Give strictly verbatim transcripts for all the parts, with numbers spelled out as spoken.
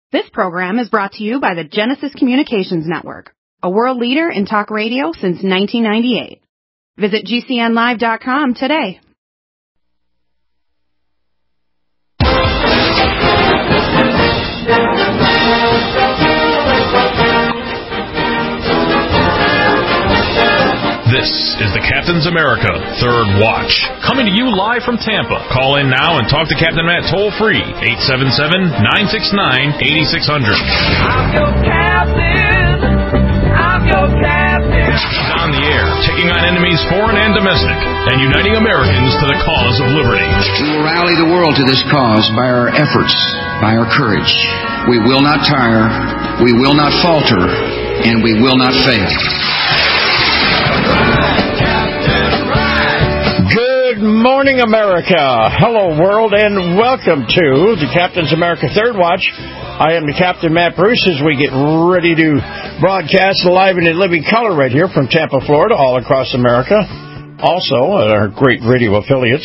This program is brought to you by the Genesis Communications Network, a world leader in talk radio since nineteen ninety-eight. Visit G C N live dot com today. This is the Captain's America Third Watch, coming to you live from Tampa. Call in now and talk to Captain Matt toll-free, eight seven seven, nine six nine, eight six zero zero. I'm your captain. I'm your captain. He's on the air, taking on enemies foreign and domestic, and uniting Americans to the cause of liberty. We will rally the world to this cause by our efforts, by our courage. We will not tire, we will not falter, and we will not fail. Good morning, America. Hello, world, and welcome to the Captain's America Third Watch. I am the Captain Matt Bruce as we get ready to broadcast live and in living color right here from Tampa, Florida, all across America. Also, at our great radio affiliates.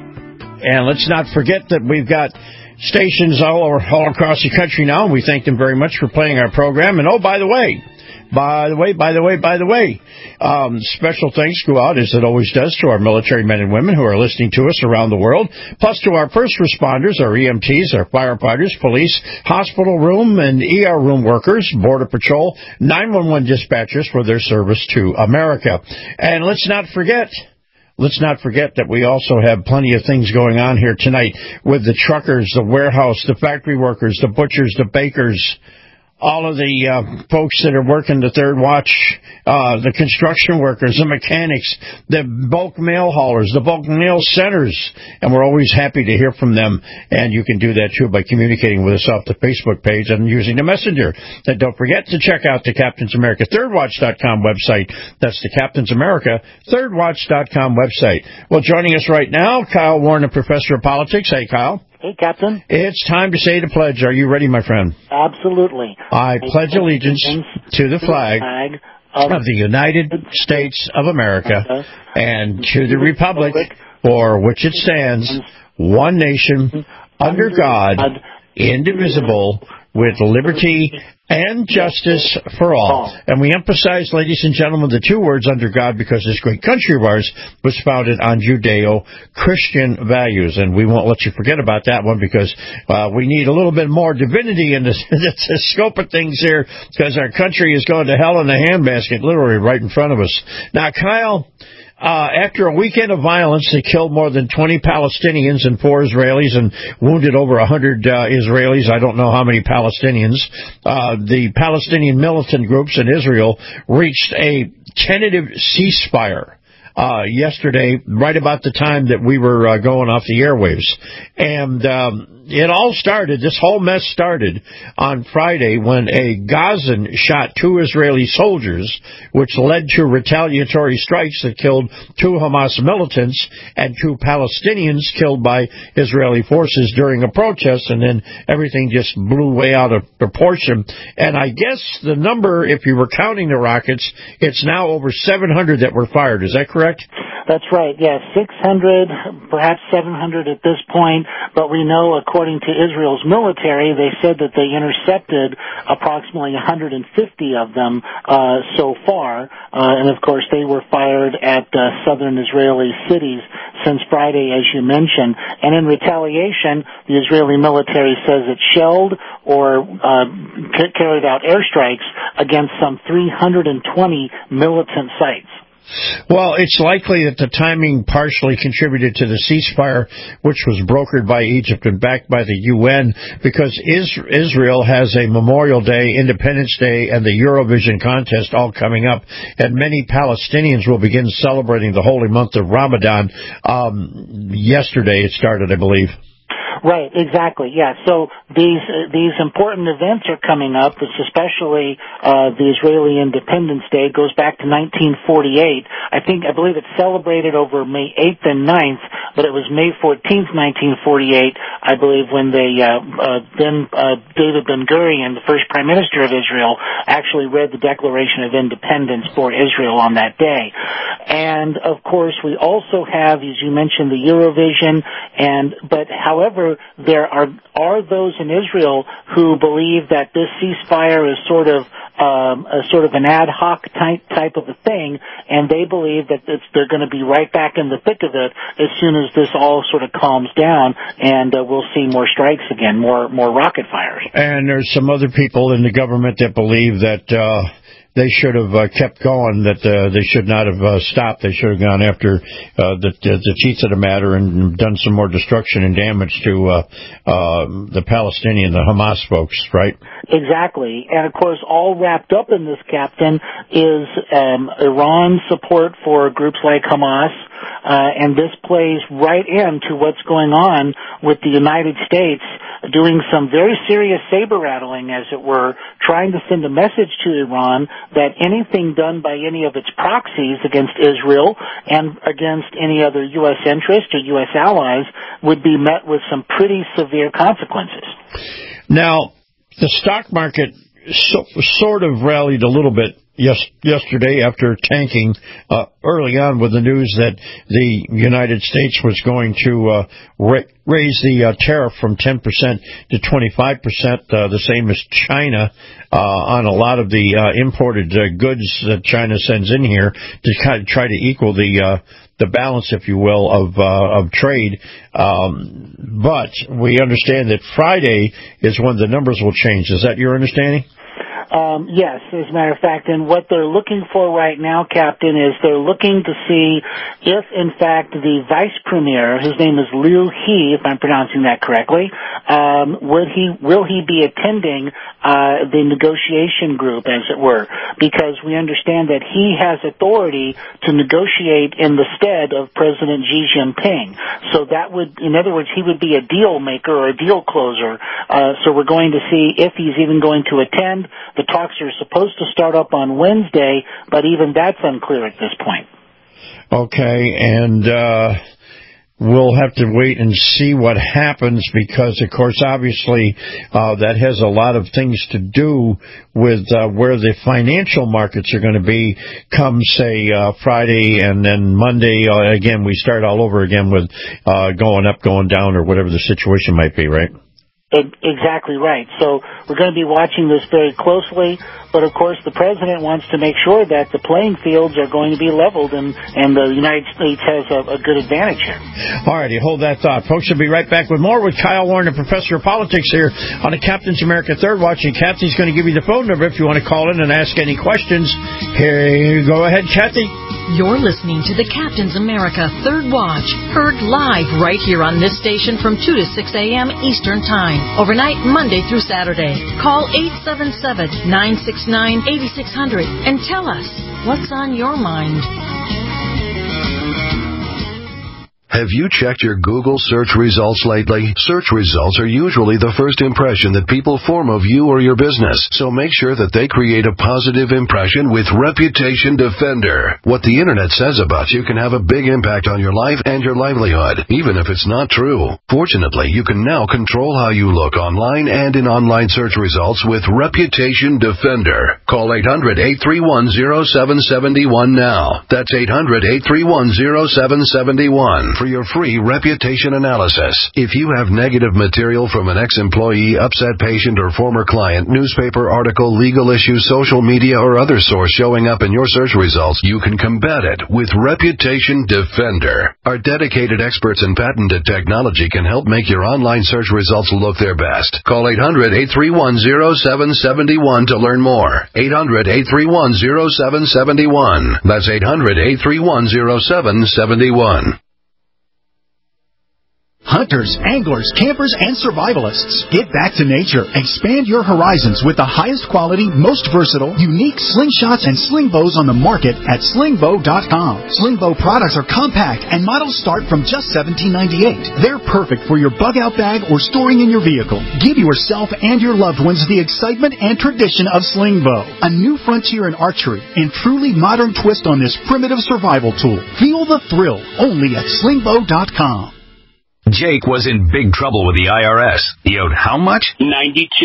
And let's not forget that we've got stations all over, all across the country now, and we thank them very much for playing our program. And oh, by the way, By the way, by the way, by the way, um, special thanks go out, as it always does, to our military men and women who are listening to us around the world, plus to our first responders, our E M Ts, our firefighters, police, hospital room and E R room workers, Border Patrol, nine one one dispatchers for their service to America. And let's not forget... Let's not forget that we also have plenty of things going on here tonight with the truckers, the warehouse, the factory workers, the butchers, the bakers, all of the uh, folks that are working the third watch, uh, the construction workers, the mechanics, the bulk mail haulers, the bulk mail centers, and we're always happy to hear from them. And you can do that, too, by communicating with us off the Facebook page and using the messenger. And don't forget to check out the Captain's America Third Watch dot com website. That's the Captain's America Third Watch dot com website. Well, joining us right now, Kyle Warren, a professor of politics. Hey, Kyle. Hey, Captain. It's time to say the pledge. Are you ready, my friend? Absolutely. I, I pledge allegiance to the flag, flag of, of the United States of America uh, and to the republic for which it stands, one nation, under God, indivisible, with liberty and justice for all. And we emphasize, ladies and gentlemen, the two words under God because this great country of ours was founded on Judeo-Christian values. And we won't let you forget about that one because uh, we need a little bit more divinity in the, the scope of things here because our country is going to hell in a handbasket, literally right in front of us. Now, Kyle... Uh, after a weekend of violence, they killed more than twenty Palestinians and four Israelis and wounded over one hundred uh, Israelis. I don't know how many Palestinians. Uh, the Palestinian militant groups in Israel reached a tentative ceasefire uh, yesterday, right about the time that we were uh, going off the airwaves. And um, it all started, this whole mess started on Friday when a Gazan shot two Israeli soldiers, which led to retaliatory strikes that killed two Hamas militants and two Palestinians killed by Israeli forces during a protest, and then everything just blew way out of proportion. And I guess the number, if you were counting the rockets, it's now over seven hundred that were fired. Is that correct? That's right, yes, six hundred, perhaps seven hundred at this point, but we know, according to Israel's military, they said that they intercepted approximately one hundred fifty of them uh, so far, uh, and of course they were fired at uh, southern Israeli cities since Friday, as you mentioned, and in retaliation, the Israeli military says it shelled or uh, c- carried out airstrikes against some three hundred twenty militant sites. Well, it's likely that the timing partially contributed to the ceasefire, which was brokered by Egypt and backed by the U N, because Israel has a Memorial Day, Independence Day, and the Eurovision contest all coming up, and many Palestinians will begin celebrating the holy month of Ramadan. Um, yesterday it started, I believe. Right, exactly, yeah. So these uh, these important events are coming up, especially uh, the Israeli Independence Day. It goes back to nineteen forty-eight. I think, I believe it's celebrated over May eighth and ninth, but it was May fourteenth, nineteen forty-eight, I believe, when they, uh, uh, then uh, David Ben-Gurion, the first Prime Minister of Israel, actually read the Declaration of Independence for Israel on that day. And, of course, we also have, as you mentioned, the Eurovision, and but, however, However, there are are those in Israel who believe that this ceasefire is sort of um, a sort of an ad hoc type type of a thing, and they believe that it's, they're going to be right back in the thick of it as soon as this all sort of calms down, and uh, we'll see more strikes again, more more rocket fires. And there's some other people in the government that believe that uh, they should have uh, kept going, that uh, they should not have uh, stopped. They should have gone after uh, the, the, the teeth of the matter and done some more destruction and damage to uh, uh, the Palestinian, the Hamas folks, right? Exactly. And, of course, all wrapped up in this, Captain, is um, Iran's support for groups like Hamas, uh, and this plays right into what's going on with the United States doing some very serious saber-rattling, as it were, trying to send a message to Iran that anything done by any of its proxies against Israel and against any other U S interest or U S allies would be met with some pretty severe consequences. Now, the stock market so, sort of rallied a little bit yes, yesterday after tanking uh, early on with the news that the United States was going to uh, ra- raise the uh, tariff from ten percent to twenty-five percent, uh, the same as China, uh, on a lot of the uh, imported uh, goods that China sends in here to kind of try to equal the uh, the balance, if you will, of uh, of trade. Um, but we understand that Friday is when the numbers will change. Is that your understanding? Um, yes, as a matter of fact, and what they're looking for right now, Captain, is they're looking to see if, in fact, the vice premier, his name is Liu He, if I'm pronouncing that correctly, um, would he will he be attending uh, the negotiation group, as it were? Because we understand that he has authority to negotiate in the stead of President Xi Jinping. So that would, in other words, he would be a deal maker or a deal closer. Uh, so we're going to see if he's even going to attend. The talks are supposed to start up on Wednesday, but even that's unclear at this point. Okay, and uh, we'll have to wait and see what happens because, of course, obviously uh, that has a lot of things to do with uh, where the financial markets are going to be come, say, uh, Friday and then Monday. Uh, again, we start all over again with uh, going up, going down, or whatever the situation might be, right? Exactly right. So we're going to be watching this very closely, but of course the president wants to make sure that the playing fields are going to be leveled, and, and the United States has a, a good advantage here. All righty, hold that thought. Folks, we'll be right back with more with Kyle Warren, a professor of politics here on the Captain's America Third Watch. And Kathy's going to give you the phone number if you want to call in and ask any questions. Here you go ahead, Kathy. You're listening to the Captain's America Third Watch, heard live right here on this station from two to six a.m. Eastern Time, overnight Monday through Saturday. Call eight seven seven, nine six nine, eight six zero zero and tell us what's on your mind. Have you checked your Google search results lately? Search results are usually the first impression that people form of you or your business, so make sure that they create a positive impression with Reputation Defender. What the Internet says about you can have a big impact on your life and your livelihood, even if it's not true. Fortunately, you can now control how you look online and in online search results with Reputation Defender. Call eight hundred, eight three one, zero seven seven one now. That's eight hundred, eight three one, zero seven seven one. For your free reputation analysis. If you have negative material from an ex-employee, upset patient, or former client, newspaper article, legal issue, social media, or other source showing up in your search results, you can combat it with Reputation Defender. Our dedicated experts in patented technology can help make your online search results look their best. Call eight hundred, eight three one, zero seven seven one to learn more. eight hundred, eight three one, zero seven seven one. That's eight hundred, eight three one, zero seven seven one. Hunters, anglers, campers, and survivalists. Get back to nature. Expand your horizons with the highest quality, most versatile, unique slingshots and sling bows on the market at sling bow dot com. Sling bow products are compact and models start from just seventeen ninety-eight. They're perfect for your bug-out bag or storing in your vehicle. Give yourself and your loved ones the excitement and tradition of sling bow. A new frontier in archery and truly modern twist on this primitive survival tool. Feel the thrill only at sling bow dot com. Jake was in big trouble with the I R S. He owed how much? ninety-two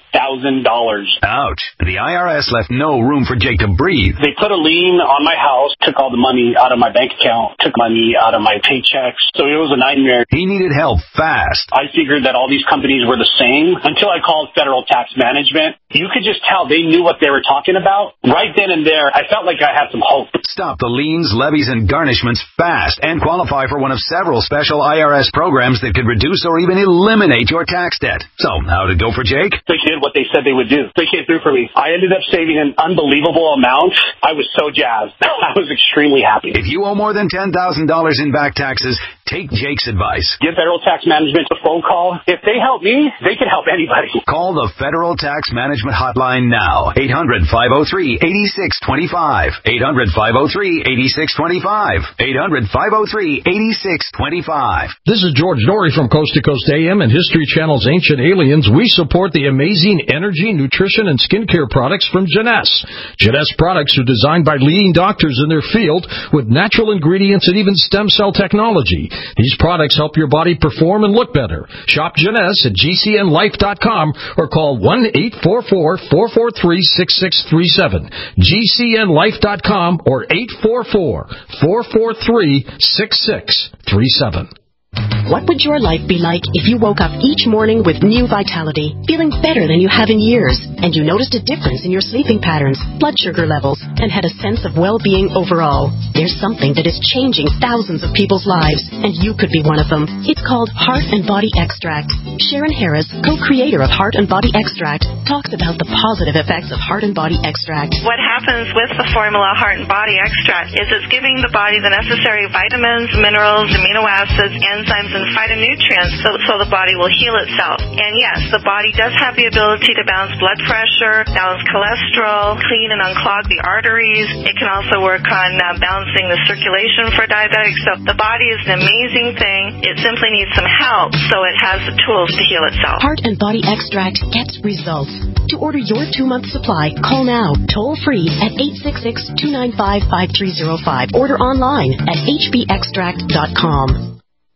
thousand dollars. Ouch. The I R S left no room for Jake to breathe. They put a lien on my house, took all the money out of my bank account, took money out of my paychecks. So it was a nightmare. He needed help fast. I figured that all these companies were the same until I called Federal Tax Management. You could just tell they knew what they were talking about. Right then and there, I felt like I had some hope. Stop the liens, levies, and garnishments fast and qualify for one of several special I R S programs that could reduce or even eliminate your tax debt. So, how did it go for Jake? They did what they said they would do. They came through for me. I ended up saving an unbelievable amount. I was so jazzed. I was extremely happy. If you owe more than ten thousand dollars in back taxes, take Jake's advice. Give Federal Tax Management a phone call. If they help me, they can help anybody. Call the Federal Tax Management Hotline now. eight hundred, five oh three, eight six two five. eight hundred, five oh three, eight six two five. eight hundred, five oh three, eight six two five. This is George Norrie from Coast to Coast A M and History Channel's Ancient Aliens. We support the amazing energy, nutrition, and skincare products from Jeunesse. Jeunesse products are designed by leading doctors in their field with natural ingredients and even stem cell technology. These products help your body perform and look better. Shop Jeunesse at G C N life dot com or call one eight four four, four four three, six six three seven. G C N life dot com or eight four four, four four three, six six three seven. What would your life be like if you woke up each morning with new vitality, feeling better than you have in years, and you noticed a difference in your sleeping patterns, blood sugar levels, and had a sense of well-being overall? There's something that is changing thousands of people's lives, and you could be one of them. It's called Heart and Body Extract. Sharon Harris, co-creator of Heart and Body Extract, talks about the positive effects of Heart and Body Extract. What happens with the formula Heart and Body Extract is it's giving the body the necessary vitamins, minerals, amino acids, enzymes, and phytonutrients so, so the body will heal itself. And yes, the body does have the ability to balance blood pressure, balance cholesterol, clean and unclog the arteries. It can also work on uh, balancing the circulation for diabetics. So the body is an amazing thing. It simply needs some help so it has the tools to heal itself. Heart and Body Extract gets results. To order your two-month supply, call now, toll-free at eight six six, two nine five, five three zero five. Order online at h b extract dot com.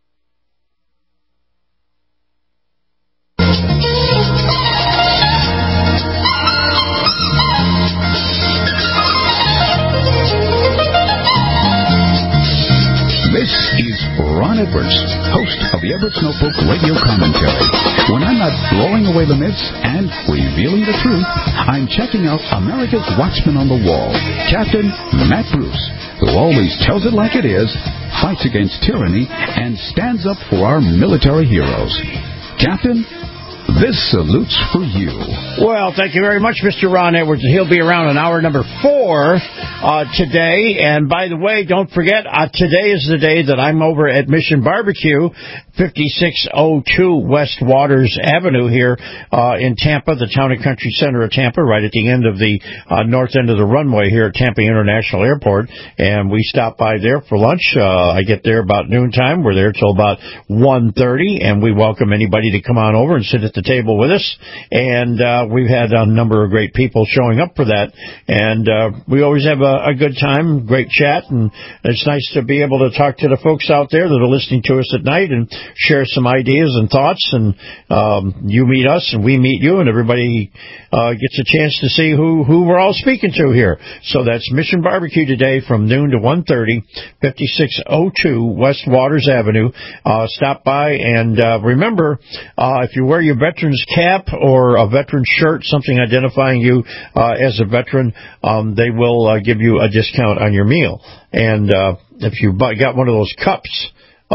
This is Ron Edwards, host of the Edwards Notebook Radio Commentary. When I'm not blowing away the myths and revealing the truth, I'm checking out America's Watchman on the Wall, Captain Matt Bruce, who always tells it like it is, fights against tyranny, and stands up for our military heroes. Captain, this salute's for you. Well, thank you very much, Mister Ron Edwards. He'll be around in hour number four uh, today. And by the way, don't forget, uh, today is the day that I'm over at Mission Barbecue, fifty-six oh two West Waters Avenue here uh, in Tampa, the Town and Country Center of Tampa, right at the end of the uh, north end of the runway here at Tampa International Airport. And we stop by there for lunch. Uh, I get there about noontime. We're there till about one thirty, and we welcome anybody to come on over and sit at the table with us. And uh, we've had a number of great people showing up for that. And uh, we always have a, a good time, great chat, and it's nice to be able to talk to the folks out there that are listening to us at night and share some ideas and thoughts, and um, you meet us and we meet you, and everybody uh, gets a chance to see who, who we're all speaking to here. So that's Mission Barbecue today from noon to one thirty, fifty-six oh two West Waters Avenue. Uh, stop by, and uh, remember, uh, if you wear your veteran's cap or a veteran shirt, something identifying you uh, as a veteran, um, they will uh, give you a discount on your meal. And uh, if you got one of those cups,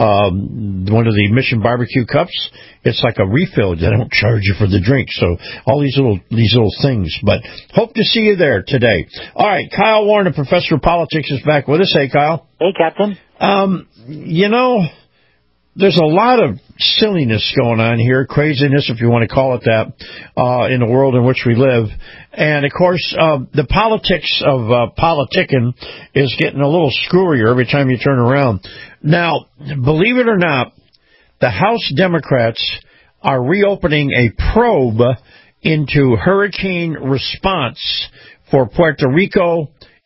Um, one of the Mission Barbecue cups, it's like a refill. They don't charge you for the drink. So all these little these little things. But hope to see you there today. All right, Kyle Warner, Professor of Politics, is back with us. Hey, Kyle. Hey, Captain. Um, you know, there's a lot of silliness going on here, craziness, if you want to call it that, uh, in the world in which we live. And, of course, uh, the politics of uh, politicking is getting a little screwier every time you turn around. Now, believe it or not, the House Democrats are reopening a probe into hurricane response for Puerto Rico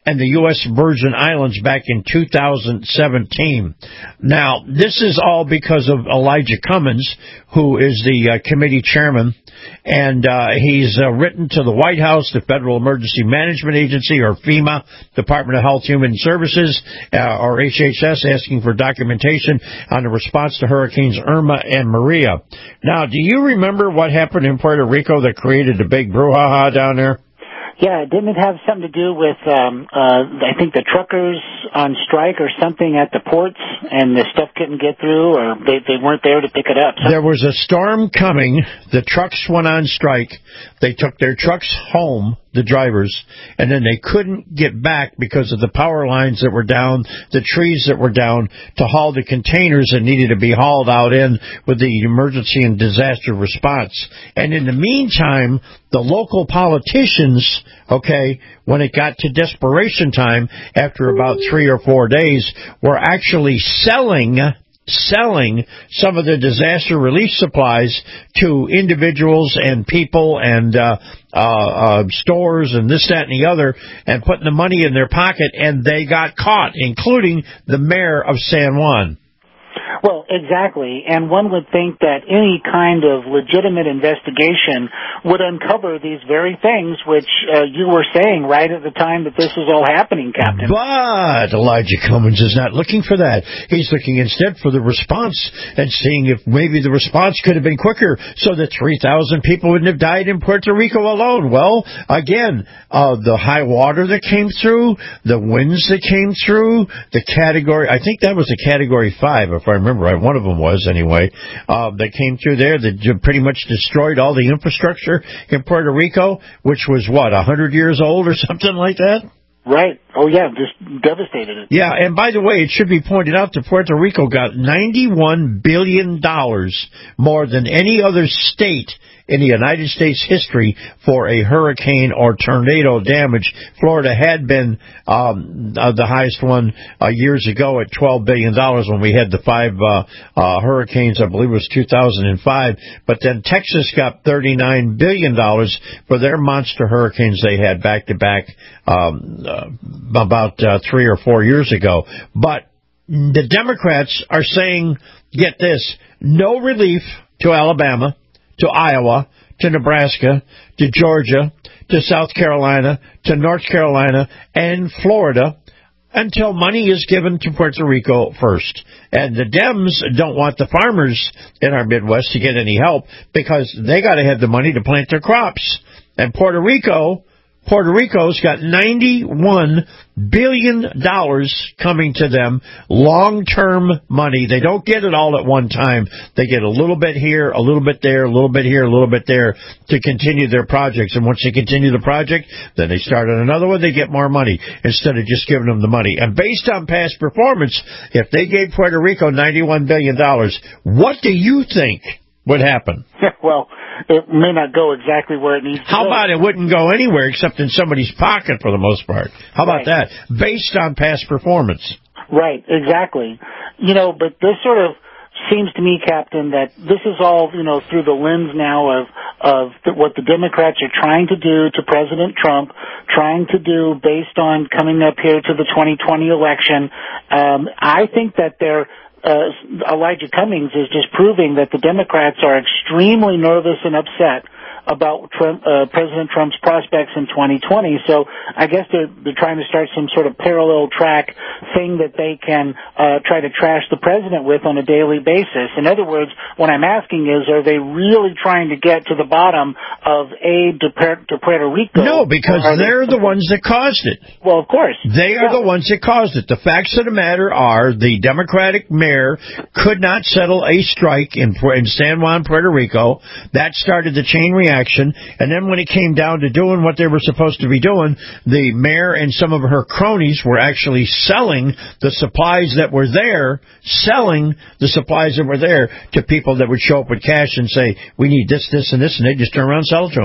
and the U S Virgin Islands back in two thousand seventeen. Now, this is all because of Elijah Cummings, who is the uh, committee chairman, and uh, he's uh, written to the White House, the Federal Emergency Management Agency, or FEMA, Department of Health Human Services, uh, or H H S, asking for documentation on the response to Hurricanes Irma and Maria. Now, do you remember what happened in Puerto Rico that created a big brouhaha down there? Yeah, didn't it have something to do with, um, uh, I think the truckers on strike or something at the ports, and the stuff couldn't get through, or they, they weren't there to pick it up? There was a storm coming. The trucks went on strike. They took their trucks home, the drivers, and then they couldn't get back because of the power lines that were down, the trees that were down, to haul the containers that needed to be hauled out in with the emergency and disaster response. And in the meantime, the local politicians, okay, when it got to desperation time, after about three or four days, were actually selling selling some of the disaster relief supplies to individuals and people and uh, uh, uh, stores and this, that, and the other, and putting the money in their pocket, and they got caught, including the mayor of San Juan. Well, exactly. And one would think that any kind of legitimate investigation would uncover these very things which uh, you were saying right at the time that this was all happening, Captain. But Elijah Cummings is not looking for that. He's looking instead for the response and seeing if maybe the response could have been quicker so that three thousand people wouldn't have died in Puerto Rico alone. Well, again, uh, the high water that came through, the winds that came through, the category, I think that was a category five, if I remember right. One of them was, anyway, uh, that came through there that pretty much destroyed all the infrastructure in Puerto Rico, which was, what, one hundred years old or something like that? Right. Oh, yeah, just devastated it. Yeah, and by the way, it should be pointed out that Puerto Rico got ninety-one billion dollars more than any other state in the United States history for a hurricane or tornado damage. Florida had been um, uh, the highest one uh, years ago at twelve billion dollars when we had the five uh, uh, hurricanes, I believe it was two thousand five. But then Texas got thirty-nine billion dollars for their monster hurricanes they had back-to-back um, uh, about uh, three or four years ago. But the Democrats are saying, get this, no relief to Alabama, to Iowa, to Nebraska, to Georgia, to South Carolina, to North Carolina, and Florida until money is given to Puerto Rico first. And the Dems don't want the farmers in our Midwest to get any help because they got to have the money to plant their crops. And Puerto Rico... Puerto Rico's got ninety-one billion dollars coming to them, long-term money. They don't get it all at one time. They get a little bit here, a little bit there, a little bit here, a little bit there to continue their projects. And once they continue the project, then they start on another one, they get more money instead of just giving them the money. And based on past performance, if they gave Puerto Rico ninety-one billion dollars, what do you think would happen? Well, it may not go exactly where it needs to How go. about it wouldn't go anywhere except in somebody's pocket for the most part? How about Right. that? Based on past performance. Right, exactly. You know, but this sort of seems to me, Captain, that this is all, you know, through the lens now of, of the, what the Democrats are trying to do to President Trump, trying to do based on coming up here to the twenty twenty election. Um, I think that they're Uh, Elijah Cummings is just proving that the Democrats are extremely nervous and upset about Trump, uh, President Trump's prospects in twenty twenty. So I guess they're, they're trying to start some sort of parallel track thing that they can uh, try to trash the president with on a daily basis. In other words, what I'm asking is, are they really trying to get to the bottom of aid to, to Puerto Rico? No, because they're the ones that caused it. Well, of course. They are the ones that caused it. The facts of the matter are the Democratic mayor could not settle a strike in, in San Juan, Puerto Rico. That started the chain reaction. And then when it came down to doing what they were supposed to be doing, the mayor and some of her cronies were actually selling the supplies that were there, selling the supplies that were there to people that would show up with cash and say, we need this, this, and this, and they just turn around and sell it to them.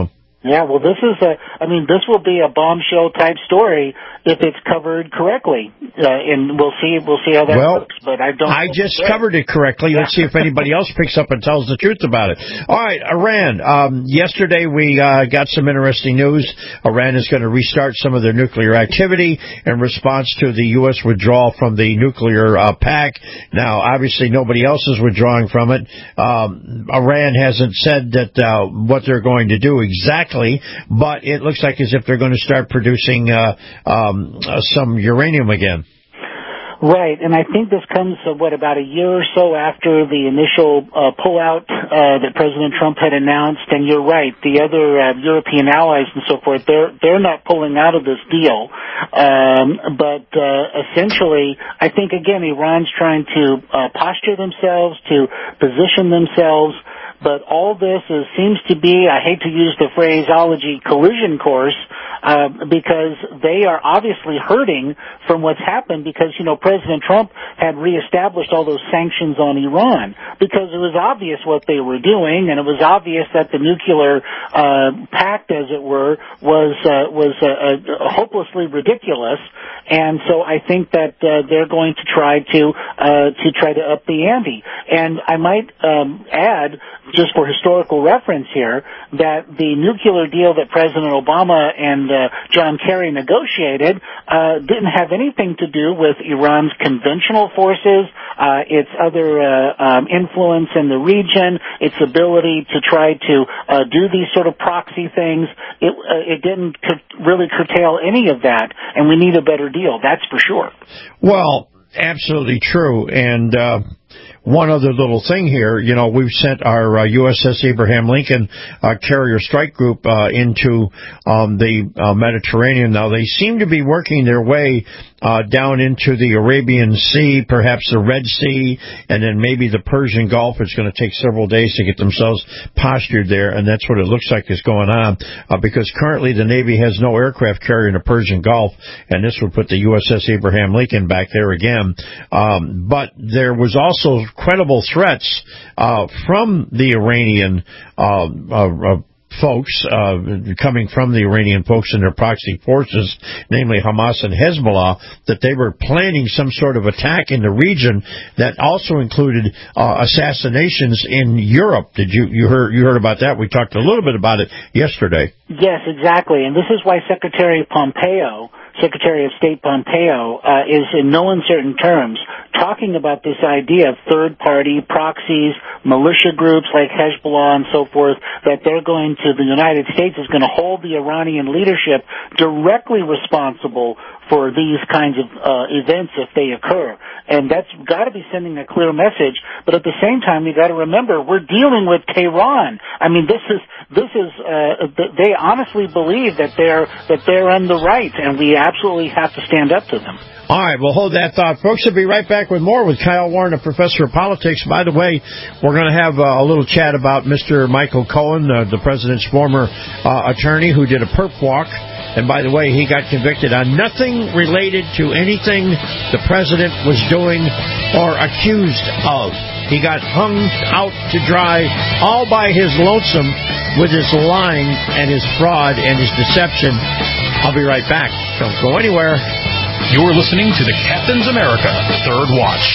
Yeah, well, this is a, I mean, this will be a bombshell type story if it's covered correctly, uh, and we'll see, we'll see how that well, works, but I don't. I just covered it correctly. Let's see if anybody else picks up and tells the truth about it. All right, Iran. Um, yesterday we, uh, got some interesting news. Iran is going to restart some of their nuclear activity in response to the U S withdrawal from the nuclear, uh, pact. Now, obviously nobody else is withdrawing from it. Um, Iran hasn't said that, uh, what they're going to do exactly. But it looks like as if they're going to start producing uh, um, uh, some uranium again. Right, and I think this comes, uh, what, about a year or so after the initial uh, pullout uh, that President Trump had announced. And you're right, the other uh, European allies and so forth, they're they're not pulling out of this deal. Um, but uh, essentially, I think, again, Iran's trying to uh, posture themselves, to position themselves. But all this is, seems to be, I hate to use the phraseology, collision course, uh, because they are obviously hurting from what's happened because, you know, President Trump had reestablished all those sanctions on Iran because it was obvious what they were doing, and it was obvious that the nuclear uh, pact, as it were, was uh, was uh, uh, hopelessly ridiculous. And so I think that uh, they're going to try to uh, to try to up the ante. And I might um, add, just for historical reference here, that the nuclear deal that President Obama and uh, John Kerry negotiated uh, didn't have anything to do with Iran's conventional forces, uh, its other uh, um, influence in the region, its ability to try to uh, do these sort of proxy things. It, uh, it didn't cur- really curtail any of that, and we need a better deal, that's for sure. Well, absolutely true, and uh one other little thing here, you know, we've sent our uh, U S S Abraham Lincoln uh, carrier strike group uh, into um, the uh, Mediterranean. Now, they seem to be working their way uh, down into the Arabian Sea, perhaps the Red Sea, and then maybe the Persian Gulf. It's going to take several days to get themselves postured there, and that's what it looks like is going on, uh, because currently the Navy has no aircraft carrier in the Persian Gulf, and this would put the U S S Abraham Lincoln back there again. Um, but there was also credible threats uh, from the Iranian uh, uh, folks, uh, coming from the Iranian folks and their proxy forces, namely Hamas and Hezbollah, that they were planning some sort of attack in the region that also included uh, assassinations in Europe. Did you you heard you heard about that? We talked a little bit about it yesterday. Yes, exactly, and this is why Secretary Pompeo, Secretary of State Pompeo, uh, is in no uncertain terms talking about this idea of third-party proxies, militia groups like Hezbollah and so forth, that they're going to, the United States is going to hold the Iranian leadership directly responsible for these kinds of uh, events if they occur. And that's got to be sending a clear message. But at the same time, you got to remember, we're dealing with Tehran. I mean, this is, this is, uh, they honestly believe that they're, that they're in the right, and we absolutely have to stand up to them. All right, we'll hold that thought. Folks, we'll be right back with more with Kyle Warren, a professor of politics. By the way, we're going to have uh, a little chat about Mister Michael Cohen, uh, the president's former uh, attorney who did a perp walk. And by the way, he got convicted on nothing related to anything the president was doing or accused of. He got hung out to dry all by his lonesome with his lying and his fraud and his deception. I'll be right back. Don't go anywhere. You're listening to the Captain's America Third Watch.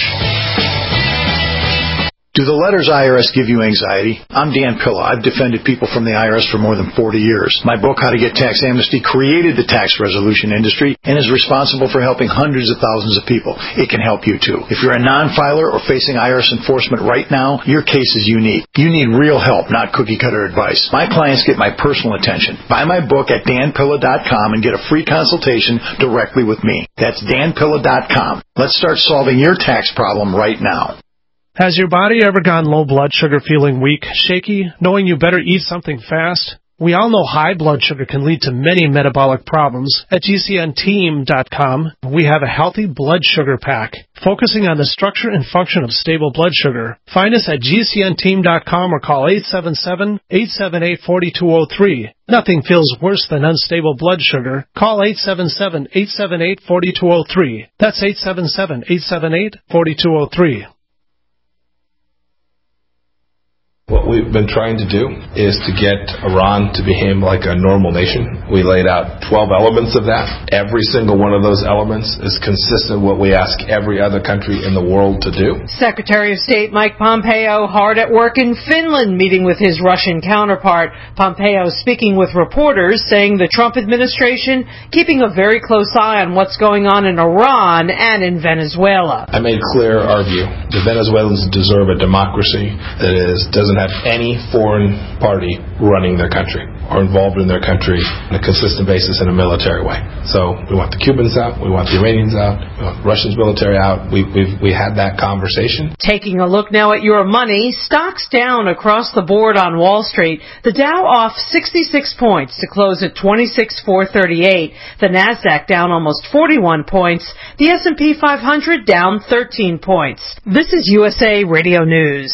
Do the letters I R S give you anxiety? I'm Dan Pilla. I've defended people from the I R S for more than forty years. My book, How to Get Tax Amnesty, created the tax resolution industry and is responsible for helping hundreds of thousands of people. It can help you, too. If you're a non-filer or facing I R S enforcement right now, your case is unique. You need real help, not cookie-cutter advice. My clients get my personal attention. Buy my book at dan pilla dot com and get a free consultation directly with me. That's dan pilla dot com. Let's start solving your tax problem right now. Has your body ever gone low blood sugar, feeling weak, shaky, knowing you better eat something fast? We all know high blood sugar can lead to many metabolic problems. At G C N team dot com, we have a healthy blood sugar pack, focusing on the structure and function of stable blood sugar. Find us at G C N team dot com or call eight seven seven, eight seven eight, four two zero three. Nothing feels worse than unstable blood sugar. Call eight seven seven, eight seven eight, four two zero three. That's eight seven seven, eight seven eight, four two zero three. What we've been trying to do is to get Iran to behave like a normal nation. We laid out twelve elements of that. Every single one of those elements is consistent with what we ask every other country in the world to do. Secretary of State Mike Pompeo hard at work in Finland, meeting with his Russian counterpart. Pompeo speaking with reporters, saying the Trump administration keeping a very close eye on what's going on in Iran and in Venezuela. I made clear our view. The Venezuelans deserve a democracy that is doesn't have any foreign party running their country or involved in their country on a consistent basis in a military way. So we want the Cubans out, we want the Iranians out, we want Russia's military out. We we've, we had that conversation. Taking a look now at your money, stocks down across the board on Wall Street. The Dow off sixty-six points to close at twenty-six thousand four hundred thirty-eight. The Nasdaq down almost forty-one points. The S and P five hundred down thirteen points. This is U S A Radio News.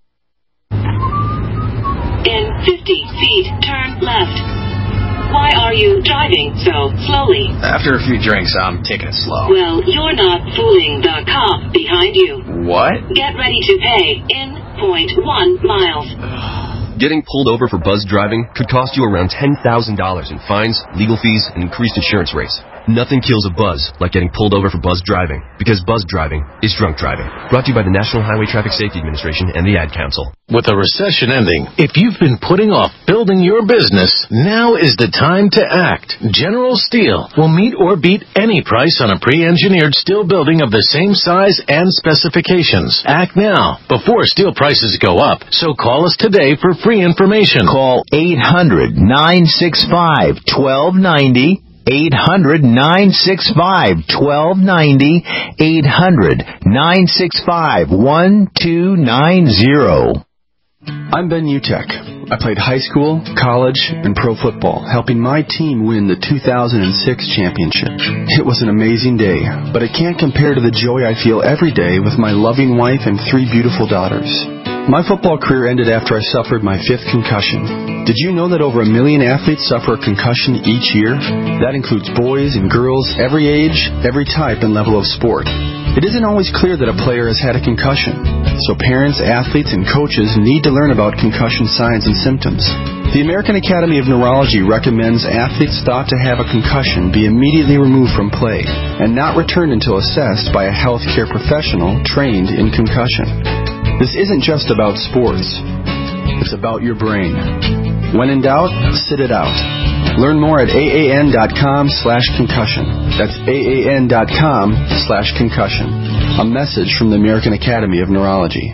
In fifty feet, turn left. Why are you driving so slowly? After a few drinks, I'm taking it slow. Well, you're not fooling the cop behind you. What? Get ready to pay in point one miles. Getting pulled over for buzz driving could cost you around ten thousand dollars in fines, legal fees, and increased insurance rates. Nothing kills a buzz like getting pulled over for buzz driving, because buzz driving is drunk driving. Brought to you by the National Highway Traffic Safety Administration and the Ad Council. With a recession ending, if you've been putting off building your business, now is the time to act. General Steel will meet or beat any price on a pre-engineered steel building of the same size and specifications. Act now, before steel prices go up. So call us today for free information. Call eight hundred, nine six five, one two nine zero. eight hundred, nine six five, one two nine zero. eight hundred, nine six five, one two nine zero. I'm Ben Utek. I played high school, college, and pro football, helping my team win the two thousand six championship. It was an amazing day, but it can't compare to the joy I feel every day with my loving wife and three beautiful daughters. My football career ended after I suffered my fifth concussion. Did you know that over a million athletes suffer a concussion each year? That includes boys and girls, every age, every type and level of sport. It isn't always clear that a player has had a concussion, so parents, athletes, and coaches need to learn about concussion signs and symptoms. The American Academy of Neurology recommends athletes thought to have a concussion be immediately removed from play and not returned until assessed by a healthcare professional trained in concussion. This isn't just about sports. It's about your brain. When in doubt, sit it out. Learn more at aan.com slash concussion. That's aan.com slash concussion. A message from the American Academy of Neurology.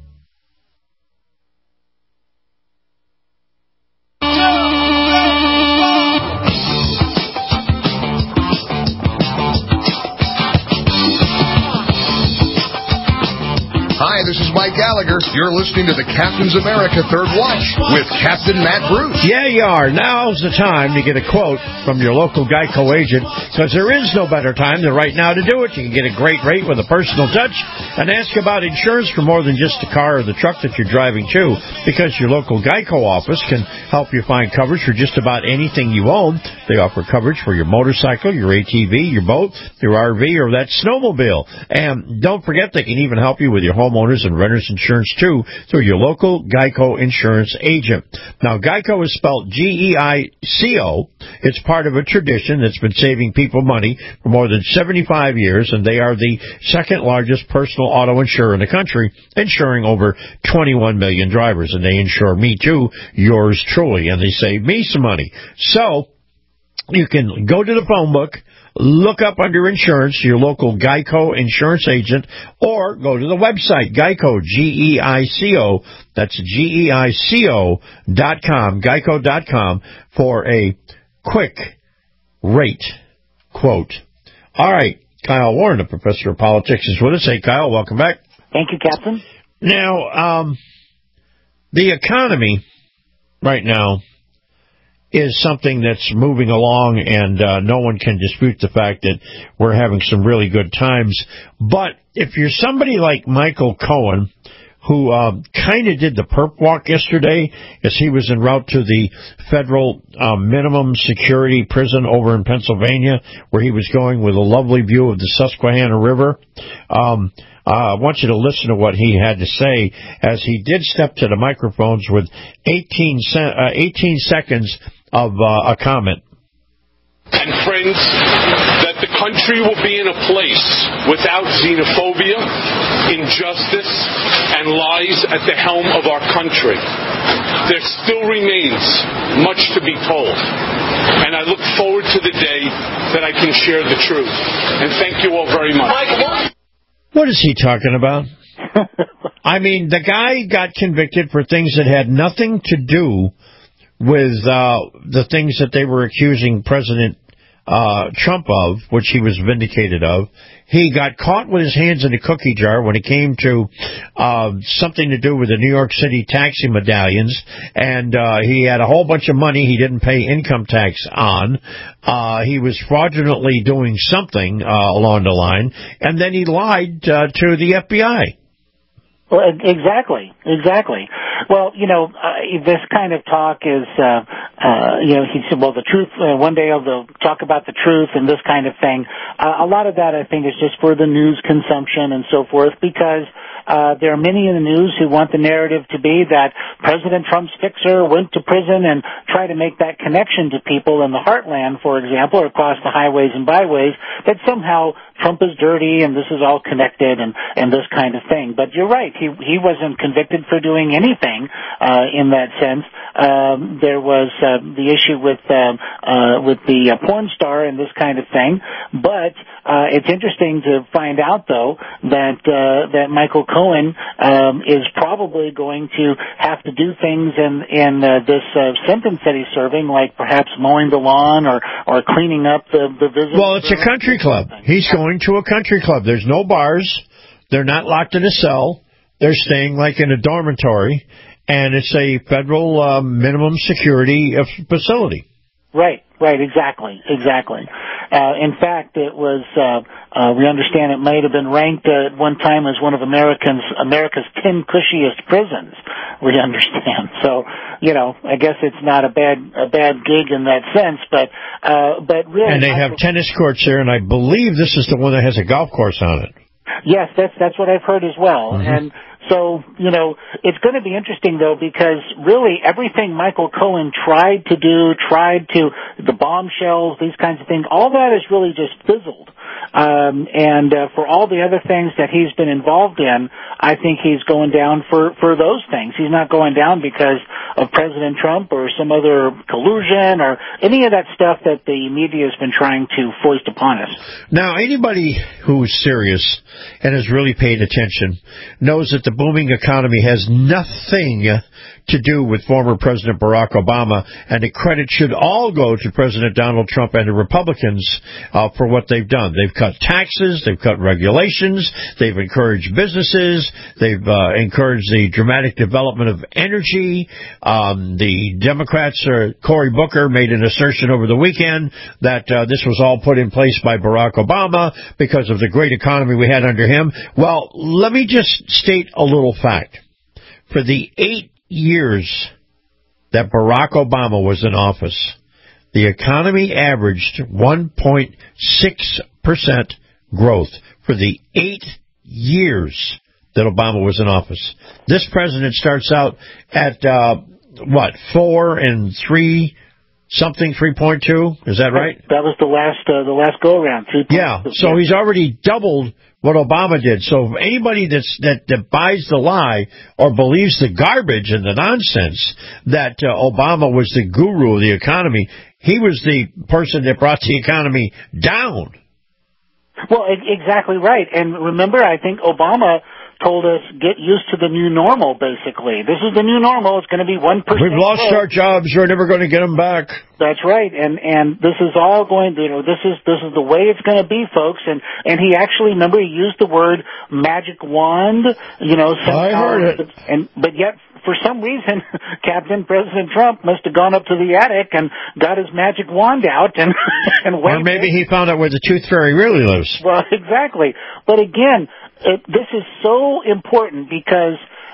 Hi, this is Mike Gallagher. You're listening to the Captain's America Third Watch with Captain Matt Bruce. Yeah, you are. Now's the time to get a quote from your local Geico agent, because there is no better time than right now to do it. You can get a great rate with a personal touch and ask about insurance for more than just the car or the truck that you're driving to, because your local Geico office can help you find coverage for just about anything you own. They offer coverage for your motorcycle, your A T V, your boat, your R V, or that snowmobile. And don't forget, they can even help you with your homeowners and renters insurance too through your local Geico insurance agent. Now, Geico is spelled G E I C O. It's part of a tradition that's been saving people money for more than seventy-five years, and they are the second largest personal auto insurer in the country, insuring over twenty-one million drivers. And they insure me too, yours truly, and they save me some money. So you can go to the phone book, look up under insurance, your local Geico insurance agent, or go to the website, Geico, G E I C O, that's G E I C O dot com, Geico dot com, for a quick rate quote. All right, Kyle Warren, the professor of politics, is with us. Hey, Kyle, welcome back. Thank you, Captain. Now, um, the economy right now is something that's moving along, and uh, no one can dispute the fact that we're having some really good times. But if you're somebody like Michael Cohen, who um, kind of did the perp walk yesterday as he was en route to the federal uh, minimum security prison over in Pennsylvania, where he was going with a lovely view of the Susquehanna River. Um, uh, I want you to listen to what he had to say as he did step to the microphones with eighteen, se- uh, eighteen seconds of uh, a comment. And friends, that the country will be in a place without xenophobia, injustice, and lies at the helm of our country. There still remains much to be told, and I look forward to the day that I can share the truth. And thank you all very much. What is he talking about? I mean, the guy got convicted for things that had nothing to do with uh, the things that they were accusing President uh, Trump of, which he was vindicated of. He got caught with his hands in a cookie jar when it came to uh, something to do with the New York City taxi medallions, and uh, he had a whole bunch of money he didn't pay income tax on. Uh, he was fraudulently doing something uh, along the line, and then he lied uh, to the F B I. Well, exactly, exactly. Well, you know, uh, this kind of talk is, uh, uh, you know, he said, well, the truth, uh, one day they'll talk about the truth and this kind of thing. Uh, a lot of that, I think, is just for the news consumption and so forth, because Uh, there are many in the news who want the narrative to be that President Trump's fixer went to prison and try to make that connection to people in the heartland, for example, or across the highways and byways, that somehow Trump is dirty and this is all connected and, and this kind of thing. But you're right. He, he wasn't convicted for doing anything, uh, in that sense. Um, there was, uh, the issue with, uh, uh, with the uh, porn star and this kind of thing. But, uh, it's interesting to find out, though, that, uh, that Michael Cohen um, is probably going to have to do things in in uh, this uh, sentence that he's serving, like perhaps mowing the lawn or, or cleaning up the the visitor. Well, it's a country club. He's going to a country club. There's no bars. They're not locked in a cell. They're staying like in a dormitory, and it's a federal uh, minimum security facility. Right, right, exactly, exactly. Uh, in fact, it was, uh, uh, we understand it might have been ranked uh, at one time as one of Americans, America's ten cushiest prisons, we understand. So, you know, I guess it's not a bad, a bad gig in that sense, but, uh, but really. And they have tennis courts there, and I believe this is the one that has a golf course on it. Yes, that's, that's what I've heard as well. Mm-hmm. And, so, you know, it's going to be interesting, though, because really everything Michael Cohen tried to do, tried to, the bombshells, these kinds of things, all that has really just fizzled. Um, and uh, for all the other things that he's been involved in, I think he's going down for, for those things. He's not going down because of President Trump or some other collusion or any of that stuff that the media has been trying to foist upon us. Now, anybody who's serious and has really paid attention knows that the booming economy has nothing to do with former President Barack Obama, and the credit should all go to President Donald Trump and the Republicans uh, for what they've done. They've cut taxes, they've cut regulations, they've encouraged businesses, they've uh, encouraged the dramatic development of energy. Um, the Democrats, uh, Cory Booker, made an assertion over the weekend that uh, this was all put in place by Barack Obama because of the great economy we had under him. Well, let me just state a little fact. For the eight years that Barack Obama was in office, the economy averaged one point six percent growth for the eight years that Obama was in office. This president starts out at, uh, what, four and three something, three point two? Is that right? That was the last, uh, the last go-around. Yeah, so he's already doubled what Obama did. So anybody that's, that, that buys the lie or believes the garbage and the nonsense that uh, Obama was the guru of the economy, he was the person that brought the economy down. Well, exactly right. And remember, I think Obama told us, get used to the new normal, basically. This is the new normal. It's going to be one percent. We've lost growth. our jobs. We're never going to get them back. That's right. And, and this is all going to, you know, this is, this is the way it's going to be, folks. And, and he actually, remember, he used the word magic wand, you know. I heard it. And, but yet, for some reason, Captain President Trump must have gone up to the attic and got his magic wand out and, and waved Or maybe it. he found out where the tooth fairy really lives. Well, exactly. But again, it, this is so important because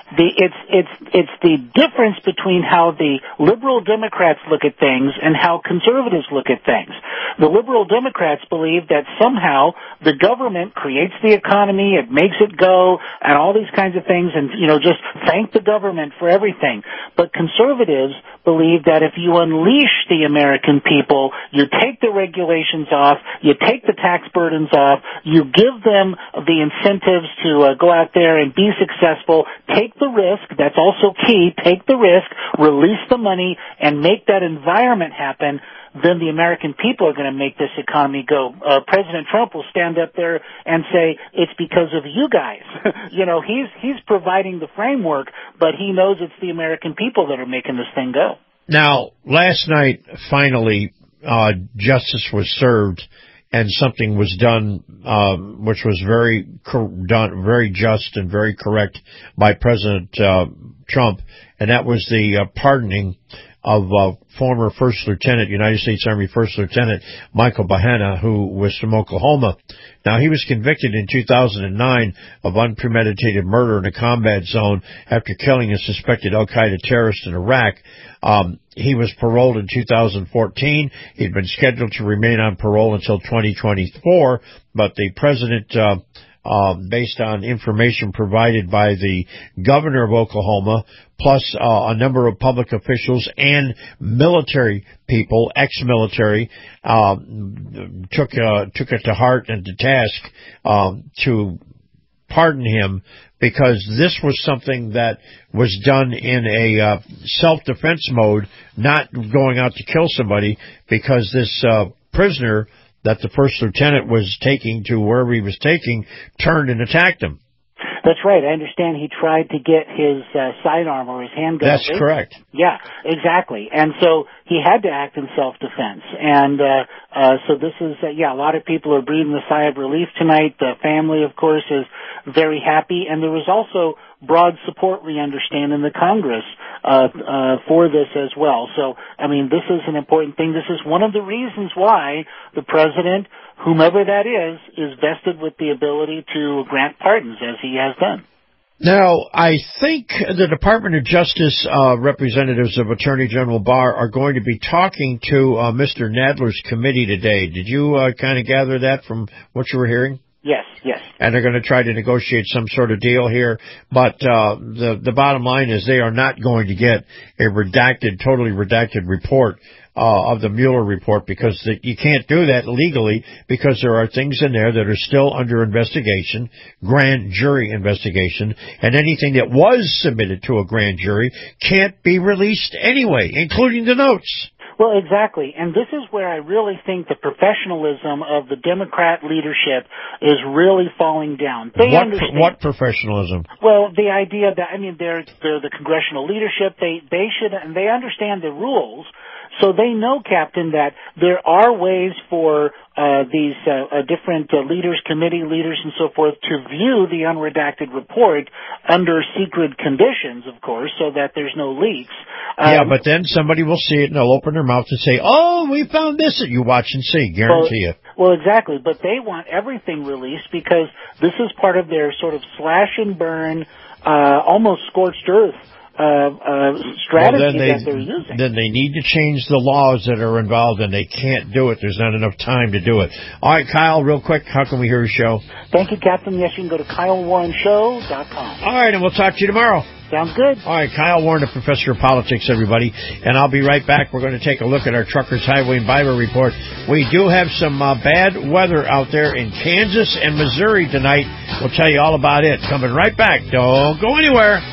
The, it's it's it's the difference between how the liberal Democrats look at things and how conservatives look at things. The liberal Democrats believe that somehow the government creates the economy, it makes it go, and all these kinds of things, and you know just thank the government for everything. But conservatives believe that if you unleash the American people, you take the regulations off, you take the tax burdens off, you give them the incentives to uh, go out there and be successful, take the risk, that's also key, take the risk, release the money, and make that environment happen, then the American people are going to make this economy go. Uh, President Trump will stand up there and say, it's because of you guys. you know, he's, he's providing the framework, but he knows it's the American people that are making this thing go. Now, last night, finally, uh, justice was served and something was done, um, which was very cor- done, very just and very correct by President uh, Trump, and that was the uh, pardoning of uh, former First Lieutenant, United States Army First Lieutenant Michael Bahena, who was from Oklahoma. Now, he was convicted in two thousand nine of unpremeditated murder in a combat zone after killing a suspected al-Qaeda terrorist in Iraq. Um, he was paroled in two thousand fourteen. He'd been scheduled to remain on parole until twenty twenty-four, but the president, uh, uh, based on information provided by the governor of Oklahoma, plus uh, a number of public officials and military people, ex-military, uh, took uh, took it to heart and to task um, to pardon him, because this was something that was done in a uh, self-defense mode, not going out to kill somebody, because this uh, prisoner that the first lieutenant was taking to wherever he was taking turned and attacked him. That's right. I understand he tried to get his uh, sidearm or his handgun. That's away. correct. Yeah, exactly. And so he had to act in self-defense. And uh, uh, so this is, uh, yeah, a lot of people are breathing a sigh of relief tonight. The family, of course, is very happy. And there was also broad support, we understand, in the Congress uh, uh, for this as well. So, I mean, this is an important thing. This is one of the reasons why the president, whomever that is, is vested with the ability to grant pardons, as he has done. Now, I think the Department of Justice uh, representatives of Attorney General Barr are going to be talking to uh, Mister Nadler's committee today. Did you uh, kind of gather that from what you were hearing? Yes, yes. And they're going to try to negotiate some sort of deal here. But uh, the, the bottom line is they are not going to get a redacted, totally redacted report Uh, of the Mueller report, because the, you can't do that legally, because there are things in there that are still under investigation, grand jury investigation, and anything that was submitted to a grand jury can't be released anyway, including the notes. Well, exactly. And this is where I really think the professionalism of the Democrat leadership is really falling down. They what, understand. What professionalism? Well, the idea that, I mean, they're, they're the congressional leadership. They, they should, and they understand the rules. So they know, Captain, that there are ways for uh, these uh, uh, different uh, leaders, committee leaders, and so forth to view the unredacted report under secret conditions, of course, so that there's no leaks. Um, yeah, but then somebody will see it and they'll open their mouth and say, "Oh, we found this." You watch and see, guarantee well, you. Well, exactly. But they want everything released because this is part of their sort of slash and burn, uh, almost scorched earth Uh, uh, strategy well, then they, that they're using. Then they need to change the laws that are involved, and they can't do it. There's not enough time to do it. All right, Kyle, real quick, how can we hear your show? Thank you, Captain. Yes, you can go to Kyle Warren Show dot com. All right, and we'll talk to you tomorrow. Sounds good. All right, Kyle Warren, the professor of politics, everybody. And I'll be right back. We're going to take a look at our Truckers Highway and Byway report. We do have some uh, bad weather out there in Kansas and Missouri tonight. We'll tell you all about it. Coming right back. Don't go anywhere.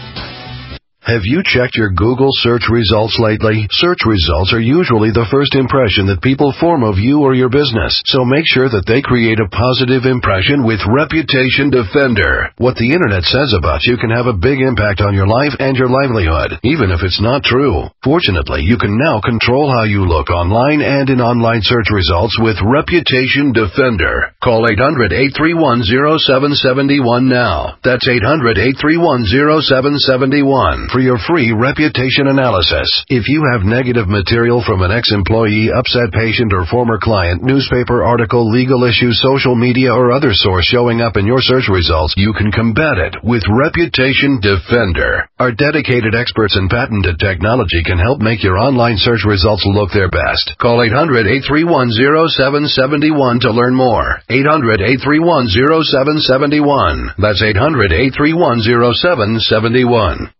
Have you checked your Google search results lately? Search results are usually the first impression that people form of you or your business, so make sure that they create a positive impression with Reputation Defender. What the Internet says about you can have a big impact on your life and your livelihood, even if it's not true. Fortunately, you can now control how you look online and in online search results with Reputation Defender. Call eight hundred, eight three one, zero seven seven one now. That's eight hundred, eight three one, zero seven seven one. for your free reputation analysis. If you have negative material from an ex-employee, upset patient, or former client, newspaper article, legal issue, social media, or other source showing up in your search results, you can combat it with Reputation Defender. Our dedicated experts in patented technology can help make your online search results look their best. Call eight hundred, eight three one, zero seven seven one to learn more. eight hundred, eight three one, zero seven seven one. That's eight hundred, eight three one, zero seven seven one.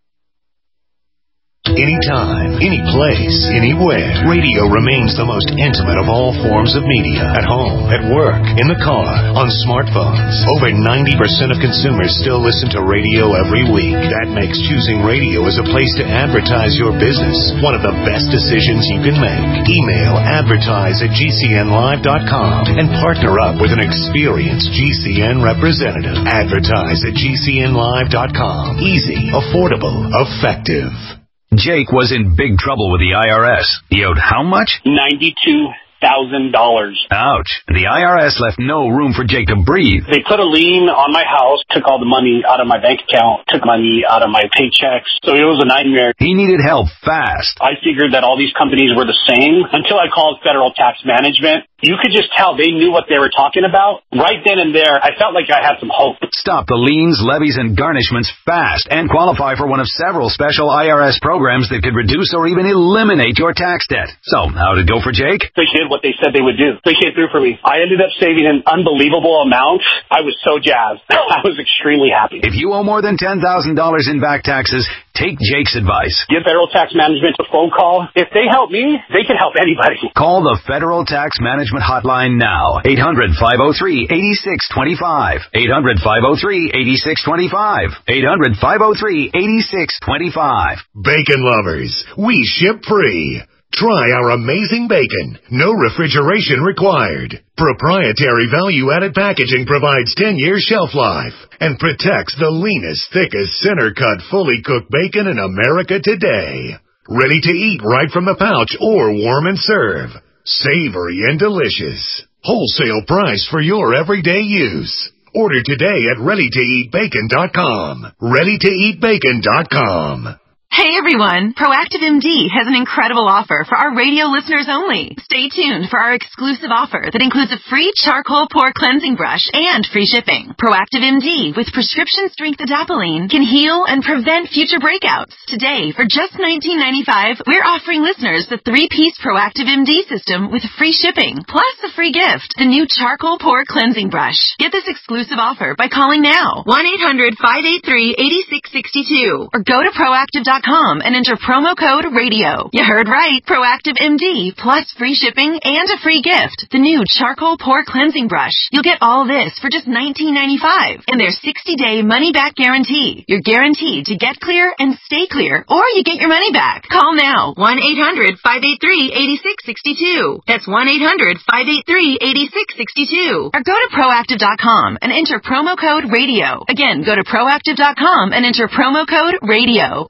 Anytime, any place, anywhere. Radio remains the most intimate of all forms of media. At home, at work, in the car, on smartphones. Over ninety percent of consumers still listen to radio every week. That makes choosing radio as a place to advertise your business one of the best decisions you can make. Email advertise at G C N live dot com and partner up with an experienced G C N representative. Advertise at G C N live dot com. Easy, affordable, effective. Jake was in big trouble with the I R S. He owed how much? ninety-two thousand dollars. Ouch. The I R S left no room for Jake to breathe. They put a lien on my house, took all the money out of my bank account, took money out of my paychecks. So it was a nightmare. He needed help fast. I figured that all these companies were the same until I called Federal Tax Management. You could just tell they knew what they were talking about. Right then and there, I felt like I had some hope. Stop the liens, levies, and garnishments fast and qualify for one of several special I R S programs that could reduce or even eliminate your tax debt. So, how'd it go for Jake? They did what they said they would do. They came through for me. I ended up saving an unbelievable amount. I was so jazzed. I was extremely happy. If you owe more than ten thousand dollars in back taxes, take Jake's advice. Give Federal Tax Management a phone call. If they help me, they can help anybody. Call the Federal Tax Management Hotline now. eight hundred, five oh three, eight six two five. eight hundred, five oh three, eight six two five. eight hundred, five oh three, eight six two five. Bacon lovers, we ship free. Try our amazing bacon. No refrigeration required. Proprietary value-added packaging provides ten years shelf life and protects the leanest, thickest, center-cut, fully cooked bacon in America today. Ready to eat right from the pouch or warm and serve. Savory and delicious. Wholesale price for your everyday use. Order today at ready to eat bacon dot com. ready to eat bacon dot com. Hey everyone, Proactive M D has an incredible offer for our radio listeners only. Stay tuned for our exclusive offer that includes a free charcoal pore cleansing brush and free shipping. Proactive M D with prescription strength adapalene can heal and prevent future breakouts. Today, for just nineteen ninety-five dollars, we're offering listeners the three-piece Proactive M D system with free shipping, plus a free gift, the new charcoal pore cleansing brush. Get this exclusive offer by calling now, one eight hundred, five eight three, eight six six two, or go to proactive dot com and enter promo code radio. You heard right. Proactive M D plus free shipping and a free gift. The new charcoal pore cleansing brush. You'll get all this for just nineteen ninety-five dollars and their sixty day money back guarantee. You're guaranteed to get clear and stay clear, or you get your money back. Call now. one eight hundred, five eight three, eight six six two. That's one eight hundred, five eight three, eight six six two. Or go to proactive dot com and enter promo code radio. Again, go to proactive dot com and enter promo code radio.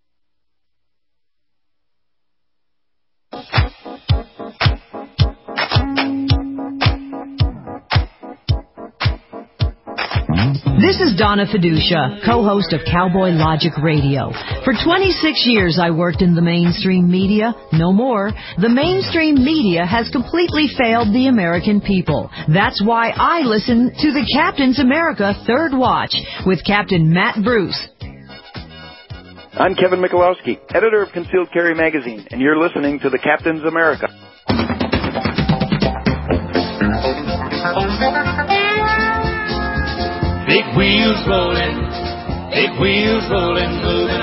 This is Donna Fiducia, co-host of Cowboy Logic Radio. For twenty-six years I worked in the mainstream media. No more. The mainstream media has completely failed the American people. That's why I listen to the Captain's America Third Watch with Captain Matt Bruce. I'm Kevin Michalowski, editor of Concealed Carry Magazine, and you're listening to the Captain's America. Big wheels rolling, big wheels rolling, moving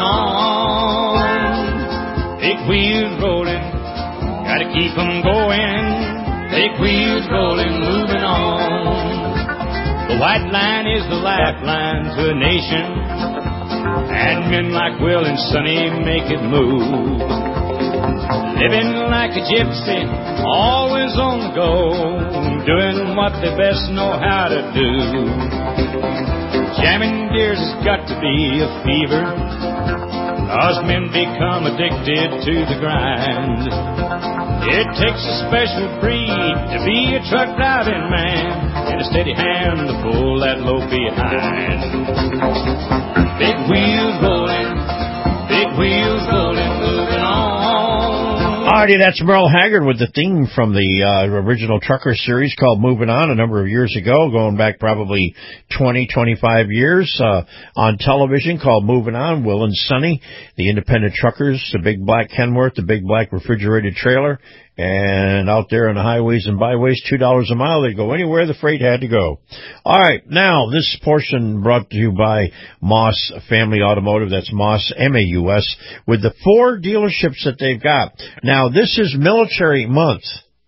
on. Big wheels rolling, gotta keep them going. Big wheels rolling, moving on. The white line is the lifeline to a nation, and men like Will and Sonny make it move. Living like a gypsy, always on the go, doing what they best know how to do. Jamming gears has got to be a fever, 'cause men become addicted to the grind. It takes a special breed to be a truck driving man, and a steady hand to pull that load behind. Big wheels rolling, wheels rolling, moving on. Alrighty, that's Merle Haggard with the theme from the uh, original Trucker series called Moving On a number of years ago, going back probably twenty, twenty-five years, uh, on television called Moving On. Will and Sonny, the independent truckers, the big black Kenworth, the big black refrigerated trailer, and out there on the highways and byways, two dollars a mile. They'd go anywhere the freight had to go. All right, now this portion brought to you by Moss Family Automotive. That's Moss, M A U S, with the four dealerships that they've got. Now, this is Military Month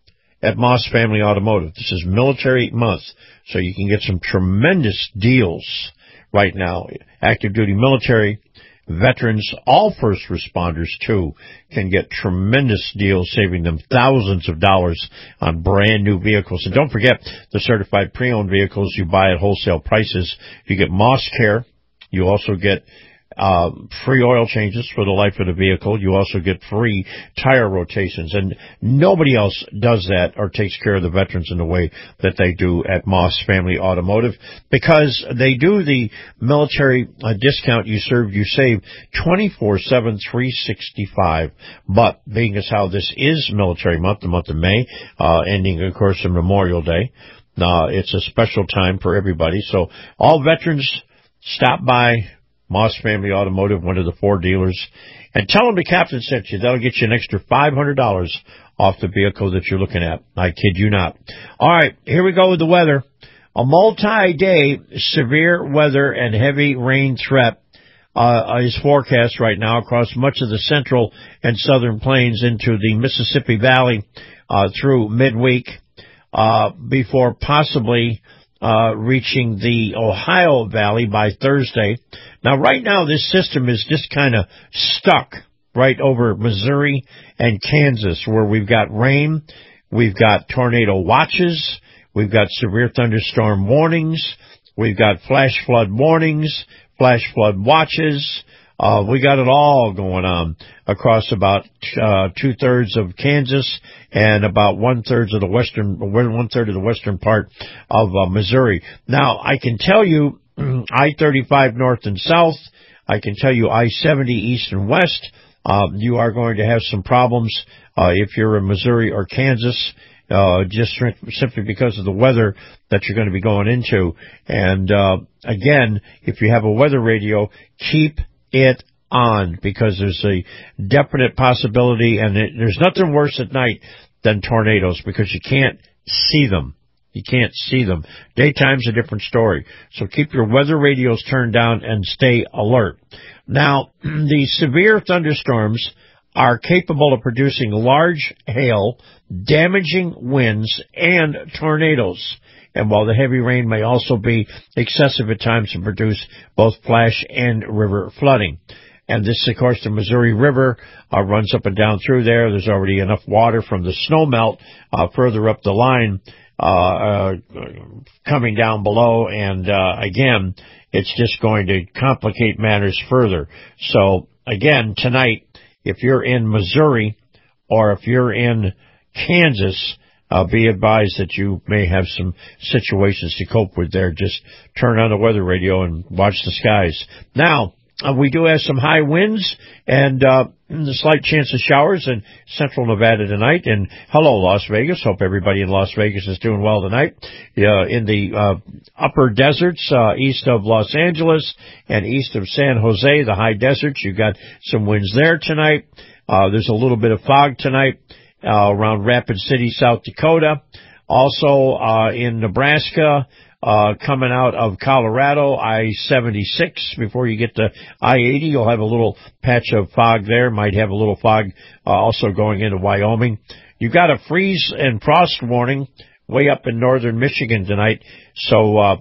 at Moss Family Automotive. This is Military Month, so you can get some tremendous deals right now. Active duty military, veterans, all first responders, too, can get tremendous deals, saving them thousands of dollars on brand-new vehicles. And don't forget, the certified pre-owned vehicles you buy at wholesale prices. You get Moss Care. You also get uh, free oil changes for the life of the vehicle. You also get free tire rotations. And nobody else does that or takes care of the veterans in the way that they do at Moss Family Automotive, because they do the military uh, discount. You serve, you save twenty-four seven, three sixty-five. But being as how this is Military Month, the month of May, uh, ending, of course, on Memorial Day, uh, it's a special time for everybody. So all veterans, stop by Moss Family Automotive, one of the four dealers, and tell them the captain sent you. That'll get you an extra five hundred dollars off the vehicle that you're looking at. I kid you not. All right, here we go with the weather. A multi-day severe weather and heavy rain threat uh, is forecast right now across much of the central and southern plains into the Mississippi Valley uh, through midweek uh, before possibly Uh, reaching the Ohio Valley by Thursday. Now, right now, this system is just kind of stuck right over Missouri and Kansas, where we've got rain, we've got tornado watches, we've got severe thunderstorm warnings, we've got flash flood warnings, flash flood watches. Uh, we got it all going on across about uh, two-thirds of Kansas and about one-third of the western, one-third of the western part of uh, Missouri. Now, I can tell you I thirty-five north and south. I can tell you I seventy east and west. Uh, you are going to have some problems uh, if you're in Missouri or Kansas, uh, just simply because of the weather that you're going to be going into. And, uh, again, if you have a weather radio, keep it on, because there's a definite possibility, and it, there's nothing worse at night than tornadoes, because you can't see them. You can't see them. Daytime's a different story. So keep your weather radios turned down and stay alert. Now, the severe thunderstorms are capable of producing large hail, damaging winds, and tornadoes. And while the heavy rain may also be excessive at times to produce both flash and river flooding. And this, of course, the Missouri River uh, runs up and down through there. There's already enough water from the snow melt uh, further up the line uh, uh coming down below. And, uh, again, it's just going to complicate matters further. So, again, tonight, if you're in Missouri or if you're in Kansas, Uh, be advised that you may have some situations to cope with there. Just turn on the weather radio and watch the skies. Now, uh, we do have some high winds and uh, a slight chance of showers in central Nevada tonight. And hello, Las Vegas. Hope everybody in Las Vegas is doing well tonight. Uh, in the uh, upper deserts, uh, east of Los Angeles and east of San Jose, the high deserts, you got some winds there tonight. Uh, there's a little bit of fog tonight Uh, around Rapid City, South Dakota. Also, uh, in Nebraska, uh, coming out of Colorado, I seventy-six, before you get to I eighty, you'll have a little patch of fog there. Might have a little fog, uh, also going into Wyoming. You've got a freeze and frost warning way up in northern Michigan tonight. So, uh,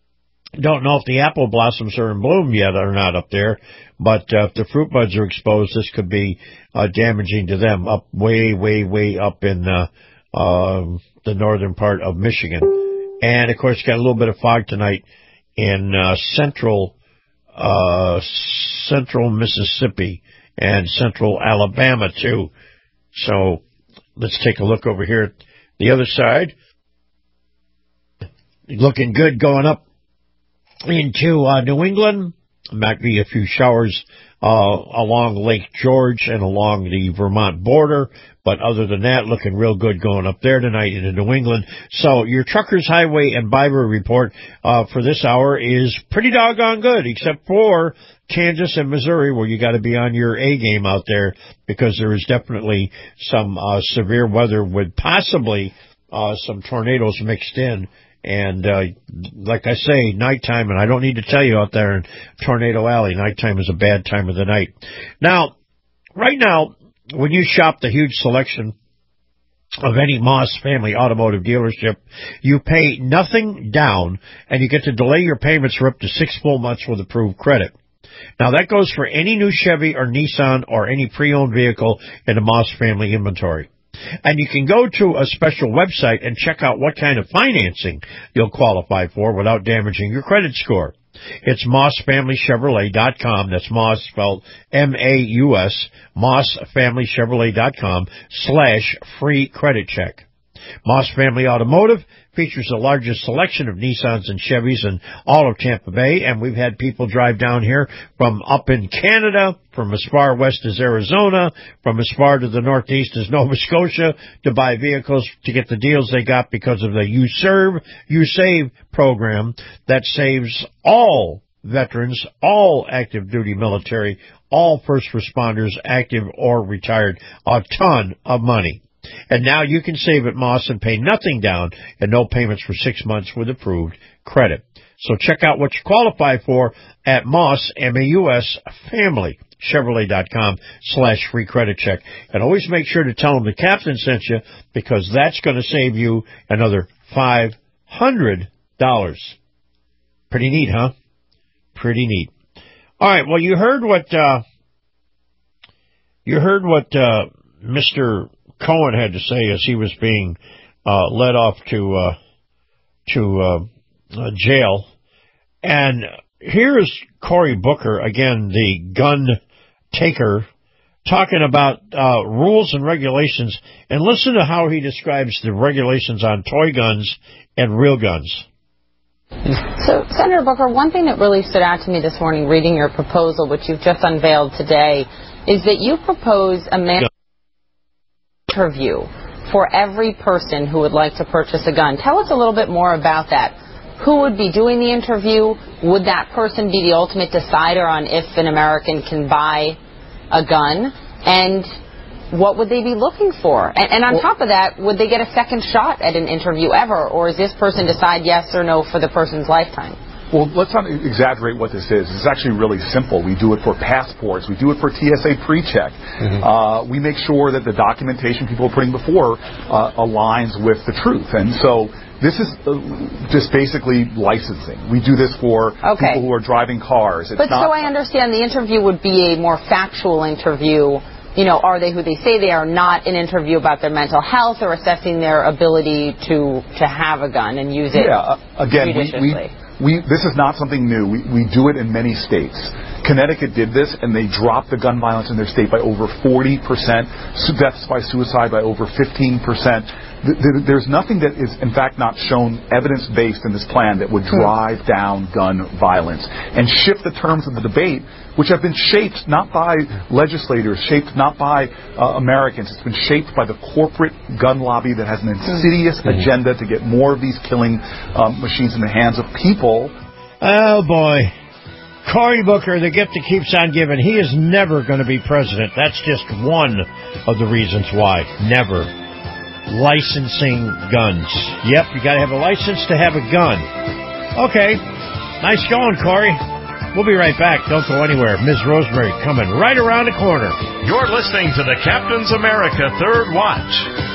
don't know if the apple blossoms are in bloom yet or not up there, but uh, if the fruit buds are exposed, this could be uh, damaging to them up way, way, way up in uh, uh, the northern part of Michigan. And, of course, got a little bit of fog tonight in uh, central uh, central Mississippi and central Alabama, too. So let's take a look over here at the other side. Looking good going up into uh, New England Might be a few showers uh, along Lake George and along the Vermont border. But other than that, looking real good going up there tonight into New England. So your Truckers Highway and Biber report uh, for this hour is pretty doggone good, except for Kansas and Missouri, where you got to be on your A game out there, because there is definitely some uh, severe weather with possibly uh, some tornadoes mixed in. And uh, like I say, nighttime, and I don't need to tell you out there in Tornado Alley, nighttime is a bad time of the night. Now, right now, when you shop the huge selection of any Moss Family Automotive dealership, you pay nothing down, and you get to delay your payments for up to six full months with approved credit. Now, that goes for any new Chevy or Nissan or any pre-owned vehicle in the Moss Family inventory. And you can go to a special website and check out what kind of financing you'll qualify for without damaging your credit score. It's Moss Family Chevrolet dot com. That's Moss spelled M A U S, Moss Family Chevrolet dot com slash free credit check. Moss Family Automotive features the largest selection of Nissans and Chevys in all of Tampa Bay, and we've had people drive down here from up in Canada, from as far west as Arizona, from as far to the northeast as Nova Scotia, to buy vehicles to get the deals they got because of the You Serve, You Save program that saves all veterans, all active duty military, all first responders, active or retired, a ton of money. And now you can save at Moss and pay nothing down and no payments for six months with approved credit. So check out what you qualify for at Moss, M A U S, Family Chevrolet dot com slash free credit check. And always make sure to tell them the captain sent you, because that's going to save you another five hundred dollars. Pretty neat, huh? Pretty neat. All right, well, you heard what, uh, you heard what, uh, Mister Cohen had to say as he was being uh, led off to uh, to uh, uh, jail. And here's Cory Booker, again, the gun taker, talking about uh, rules and regulations. And listen to how he describes the regulations on toy guns and real guns. So, Senator Booker, one thing that really stood out to me this morning reading your proposal, which you've just unveiled today, is that you propose a man interview for every person who would like to purchase a gun. Tell us a little bit more about that. Who would be doing the interview? Would that person be the ultimate decider on if an American can buy a gun? And what would they be looking for? And, and on well, top of that, would they get a second shot at an interview ever? Or is this person decide yes or no for the person's lifetime? Well, let's not exaggerate what this is. It's actually really simple. We do it for passports. We do it for T S A pre-check. Mm-hmm. Uh, we make sure that the documentation people are putting before uh, aligns with the truth. And so this is uh, just basically licensing. We do this for okay. people who are driving cars. It's but not, so I understand the interview would be a more factual interview. You know, are they who they say they are, not an interview about their mental health or assessing their ability to, to have a gun and use it yeah, uh, again, judiciously. We, we, We, this is not something new. We, we do it in many states. Connecticut did this, and they dropped the gun violence in their state by over forty percent, deaths by suicide by over fifteen percent. There's nothing that is, in fact, not shown evidence-based in this plan that would drive down gun violence and shift the terms of the debate, which have been shaped not by legislators, shaped not by uh, Americans. It's been shaped by the corporate gun lobby that has an insidious mm-hmm. agenda to get more of these killing um, machines in the hands of people. Oh, boy. Cory Booker, the gift that keeps on giving. He is never going to be president. That's just one of the reasons why. Never. Licensing guns. Yep, you got to have a license to have a gun. Okay. Nice going, Cory. We'll be right back. Don't go anywhere. Miz Rosemary coming right around the corner. You're listening to the Captain's America Third Watch.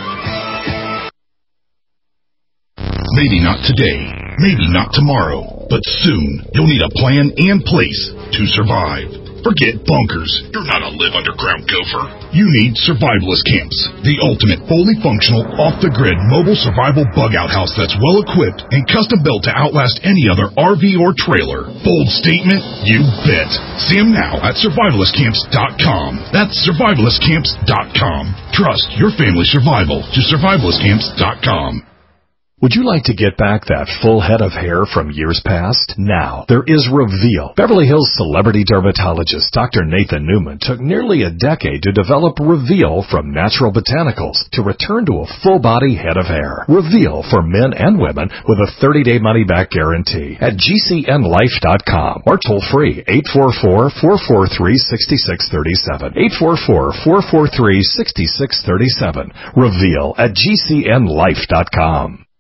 Maybe not today, maybe not tomorrow, but soon you'll need a plan and place to survive. Forget bunkers. You're not a live underground gopher. You need Survivalist Camps, the ultimate fully functional, off-the-grid mobile survival bug-out house that's well-equipped and custom-built to outlast any other R V or trailer. Bold statement? You bet. See them now at survivalist camps dot com. That's survivalist camps dot com. Trust your family's survival to survivalist camps dot com. Would you like to get back that full head of hair from years past? Now, there is Reveal. Beverly Hills celebrity dermatologist Doctor Nathan Newman took nearly a decade to develop Reveal from natural botanicals to return to a full-body head of hair. Reveal for men and women with a thirty-day money-back guarantee at G C N life dot com or toll-free eight four four, four four three, six six three seven. eight four four, four four three, six six three seven. Reveal at G C N life dot com.